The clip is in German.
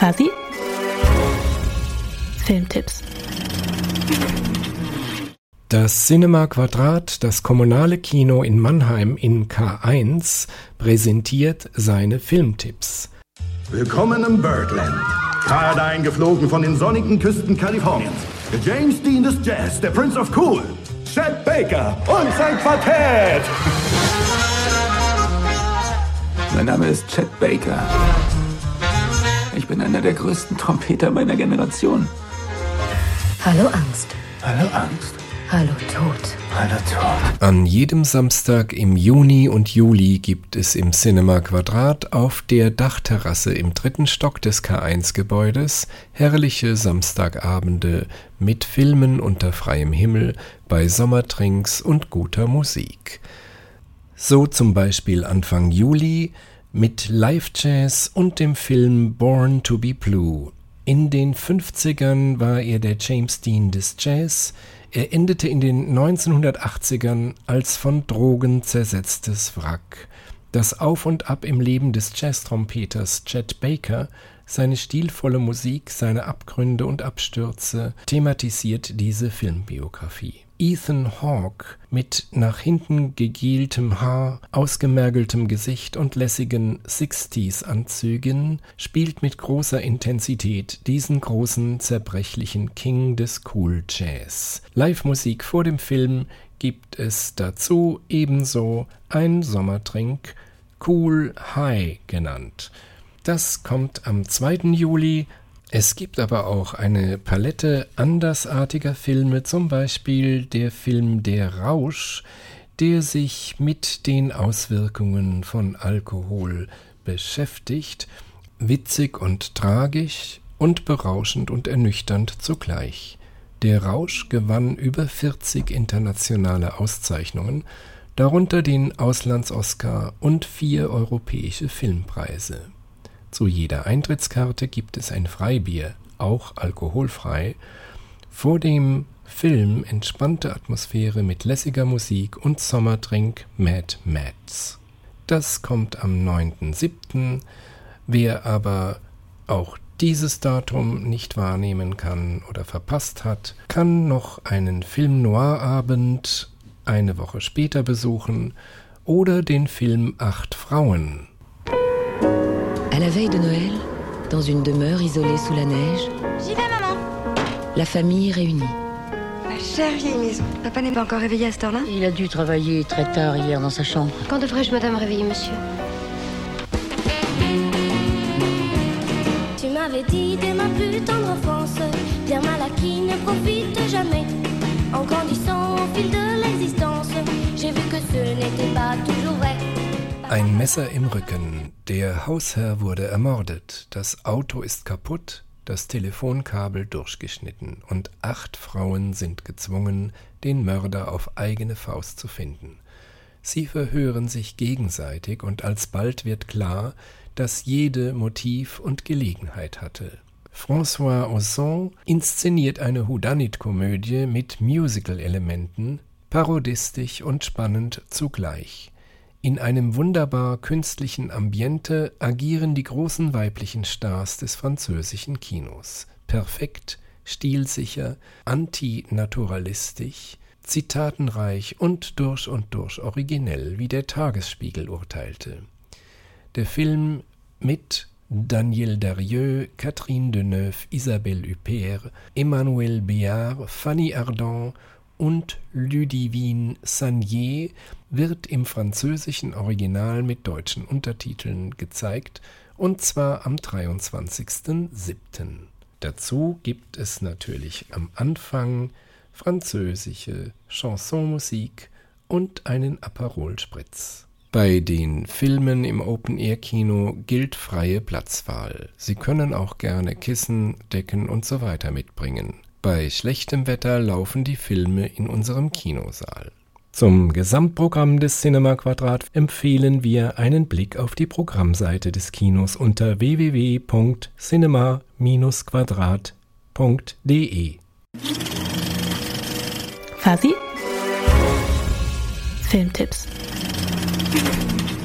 Fuzzy Filmtipps. Das Cinema Quadrat, das kommunale Kino in Mannheim in K1, präsentiert seine Filmtipps. Willkommen im Birdland. Gerade eingeflogen von den sonnigen Küsten Kaliforniens. Der James Dean des Jazz, der Prince of Cool, Chet Baker und sein Quartett. Mein Name ist Chet Baker. Ich bin einer der größten Trompeter meiner Generation. Hallo Angst. Hallo Angst. Hallo Tod. Hallo Tod. An jedem Samstag im Juni und Juli gibt es im Cinema Quadrat auf der Dachterrasse im 3. Stock des K1-Gebäudes herrliche Samstagabende mit Filmen unter freiem Himmel, bei Sommerdrinks und guter Musik. So zum Beispiel Anfang Juli mit Live-Jazz und dem Film Born to be Blue. In den 50ern war er der James Dean des Jazz. Er endete in den 1980ern als von Drogen zersetztes Wrack. Das Auf und Ab im Leben des Jazztrompeters Chet Baker, seine stilvolle Musik, seine Abgründe und Abstürze thematisiert diese Filmbiografie. Ethan Hawke mit nach hinten gegeltem Haar, ausgemergeltem Gesicht und lässigen 60s-Anzügen spielt mit großer Intensität diesen großen, zerbrechlichen King des Cool Jazz. Live-Musik vor dem Film gibt es dazu ebenso ein Sommertrink, Cool High genannt. Das kommt am 2. Juli. Es gibt aber auch eine Palette andersartiger Filme, zum Beispiel der Film Der Rausch, der sich mit den Auswirkungen von Alkohol beschäftigt, witzig und tragisch und berauschend und ernüchternd zugleich. Der Rausch gewann über 40 internationale Auszeichnungen, darunter den Auslands-Oscar und 4 europäische Filmpreise. Zu jeder Eintrittskarte gibt es ein Freibier, auch alkoholfrei. Vor dem Film entspannte Atmosphäre mit lässiger Musik und Sommerdrink Mad Mads. Das kommt am 9.7. Wer aber auch dieses Datum nicht wahrnehmen kann oder verpasst hat, kann noch einen Film-Noir-Abend eine Woche später besuchen oder den Film 8 Frauen. À la veille de Noël, dans une demeure isolée sous la neige, J'y vais, maman. la famille réunie. La chère vieille maison. Papa n'est pas encore réveillé à cette heure-là? Il a dû travailler très tard hier dans sa chambre. Quand devrais-je, madame, réveiller monsieur? Tu m'avais dit dès ma plus tendre enfance, bien mal acquis ne profite jamais. En grandissant au fil de l'existence, j'ai vu que ce n'était pas toujours vrai. Ein Messer im Rücken. Der Hausherr wurde ermordet. Das Auto ist kaputt, das Telefonkabel durchgeschnitten und 8 Frauen sind gezwungen, den Mörder auf eigene Faust zu finden. Sie verhören sich gegenseitig und alsbald wird klar, dass jede Motiv und Gelegenheit hatte. François Ozon inszeniert eine Whodunit-Komödie mit Musical-Elementen, parodistisch und spannend zugleich. In einem wunderbar künstlichen Ambiente agieren die großen weiblichen Stars des französischen Kinos. Perfekt, stilsicher, antinaturalistisch, zitatenreich und durch originell, wie der Tagesspiegel urteilte. Der Film mit Daniel Darieux, Catherine Deneuve, Isabelle Huppert, Emmanuel Béard, Fanny Ardant und Ludivine Sagnier wird im französischen Original mit deutschen Untertiteln gezeigt, und zwar am 23.07. Dazu gibt es natürlich am Anfang französische Chansonmusik und einen Aperol Spritz. Bei den Filmen im Open-Air-Kino gilt freie Platzwahl. Sie können auch gerne Kissen, Decken und so weiter mitbringen. Bei schlechtem Wetter laufen die Filme in unserem Kinosaal. Zum Gesamtprogramm des Cinema Quadrat empfehlen wir einen Blick auf die Programmseite des Kinos unter www.cinema-quadrat.de. Fuzzy Filmtipps.